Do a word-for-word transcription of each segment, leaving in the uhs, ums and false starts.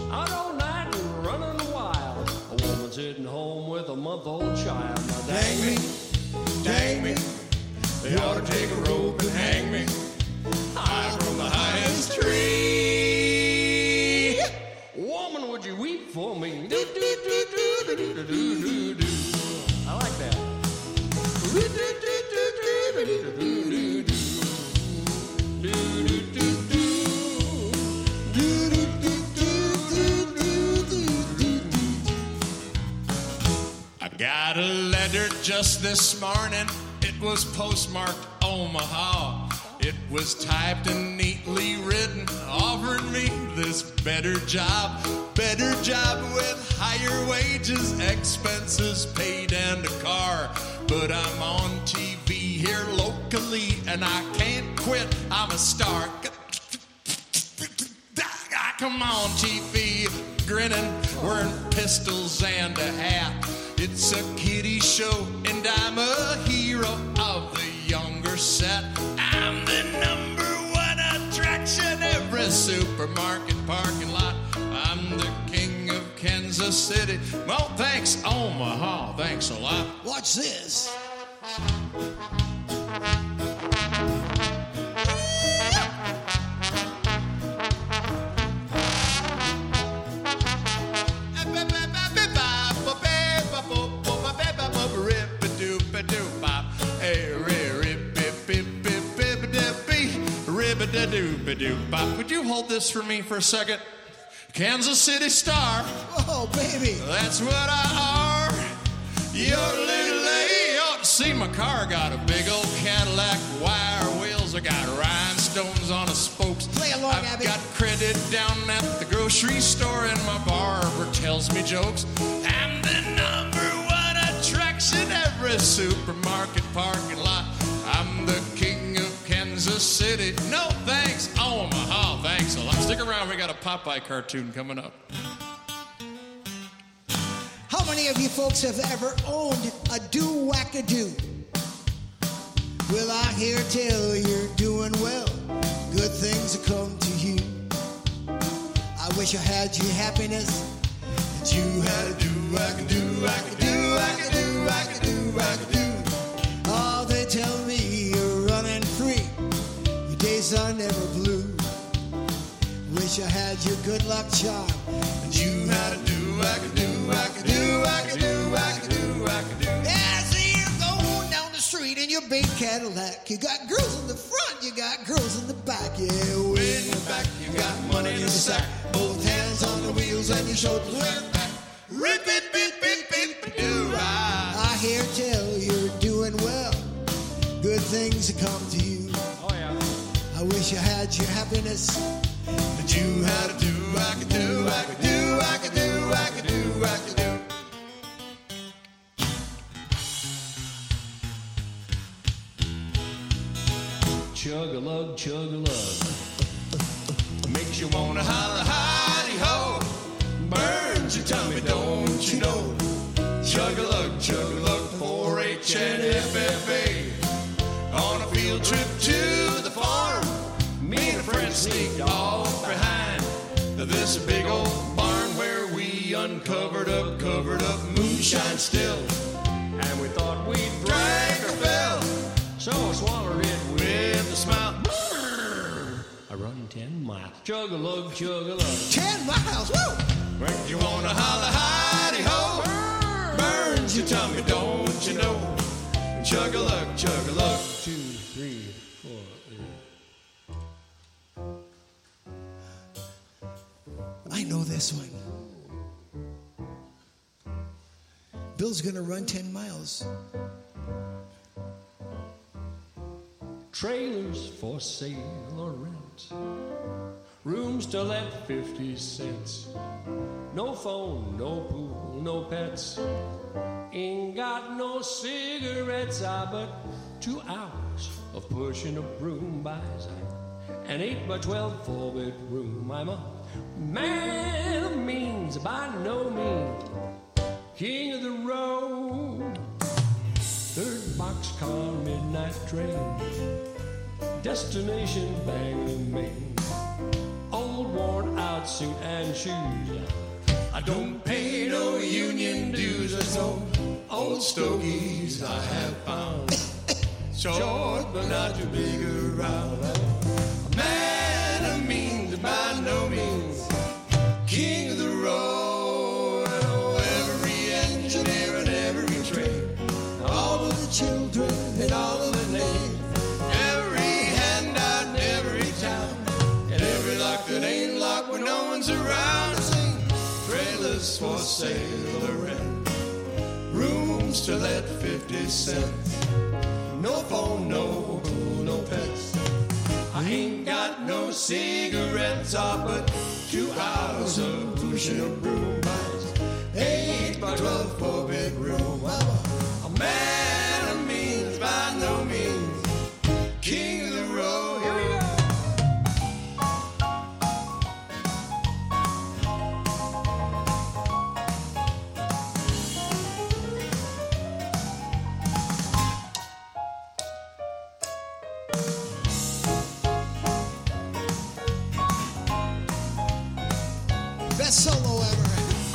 out all night and running wild. A woman sitting home with a month-old child. Now dang me, dang me, they ought to take a rope and hang me high from the highest tree. Woman, would you weep for me? Do, do, do, do, do, do, do, do, do. I like that. Do, do, do, do, do, do, do, do, do. Do, do, do, do. Do, do, do, do, do, do, do. I got a letter just this morning. It was postmarked Omaha. It was typed and neatly written, offering me this better job, better job with higher wages, expenses paid, and a car. But I'm on T V here locally, and I can't quit. I'm a star. Come on, T V, grinning, wearing pistols and a hat. It's a kiddie show, and I'm a hero of the younger set. I'm the number one attraction every supermarket parking lot. I'm the king of Kansas City. Well, thanks, Omaha. Thanks a lot. Watch this. Would you hold this for me for a second? Kansas City Star. Oh, baby. That's what I are. Your little lady ought to see my car. Got a big old Cadillac, wire wheels. I got rhinestones on the spokes. Play along, I've Abby. got credit down at the grocery store, and my barber tells me jokes. I'm the number one attraction every supermarket parking lot. I'm the king of Kansas City. No thanks, Omaha. Thanks a lot. Stick around. We got a Popeye cartoon coming up. How many of you folks have ever owned a do-wacka-do? Well, I hear tell you're doing well. Good things will come to you. I wish I had your happiness. That you had a do-wacka-do, wacka-do, wacka-do, wacka-do, wacka-do. Oh, they tell me you're running free. Your days are never blue. Wish I had your good luck charm. And you had a do-wacka-do, wacka-do, wacka-do, wacka-do, wacka-do. Yeah, see you going down the street in your big Cadillac. You got girls in the front, you got girls in the back. Yeah, way in the back, you got money in the sack. Both hands on the wheels and your shoulders right back. Rip it, beep, beep, beep, do I hear tell you're doing well. Good things will come to you. Oh, yeah. I wish I had your happiness. That you had a do-wacka-do, wacka-do, wacka-do, wacka-do, wacka-do. Chug-a-lug, chug-a-lug. Makes you wanna holler, hidey-ho. Burns your tummy, don't you know? Chug-a-lug, chug-a-lug, four H and F F A. On a field trip to the farm, me and a friend sneaked off behind this big old barn where we uncovered up, covered up moonshine still. And we thought we'd Drank our fill, so I swallowed it with with a smile. I run ten miles. Chug-a-lug, chug-a-lug. Ten miles, woo! Make you wanna holler, hidey-ho. Burns your tummy, don't you know? Chug-a-lug, chug-a-lug. Two, three, four, eight. I know this one. Bill's gonna run ten miles. Trailers for sale or rent. Rooms to let fifty cents. No phone, no pool, no pets. Ain't got no cigarettes, ah, but two hours of pushing a broom buys an eight by twelve four bedroom. I'm a man of means, by no means king of the road. Third boxcar midnight train, destination Bangor, Maine. Old worn out without suit and shoes. I don't pay no union dues. There's no old stogies I have found. Short but not too big around. A man of means by no means king of the road. Oh, every engineer and every trade, all of the children and all of the names, every handout in every town, and every lock that ain't locked when no one's around. Sing trailers for sale or rent, rooms to let fifty cents. No phone, no pool, no pets. I ain't got no cigarettes, ah, but two hours of pushing a broom buys eight by twelve four bedroom. A man of means by no means king of the road. Here we go. Best solo ever.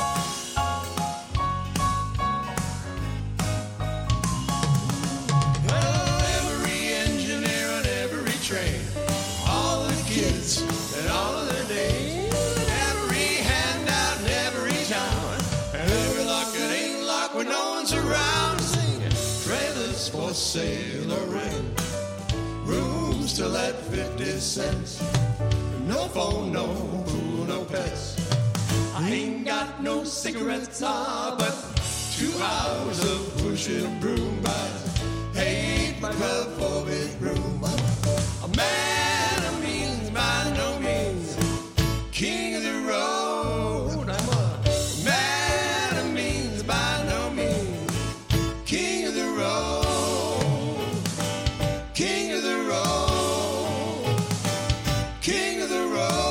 Well, every engineer on every train, all the kids and all of their days, every handout in every town, and every lock that ain't locked when no one's around. Singing trailers for sale or rent, rooms to let fifty cents. No phone, no pool, no pets. I ain't got no cigarettes, ah, but two hours of pushing a broom by eight by twelve four bedroom. A man of means by no means king of the road. I'm a man of means by no means king of the road. King of the road. King of the road.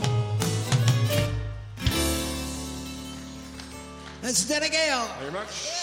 That's Denny Gale. Very much.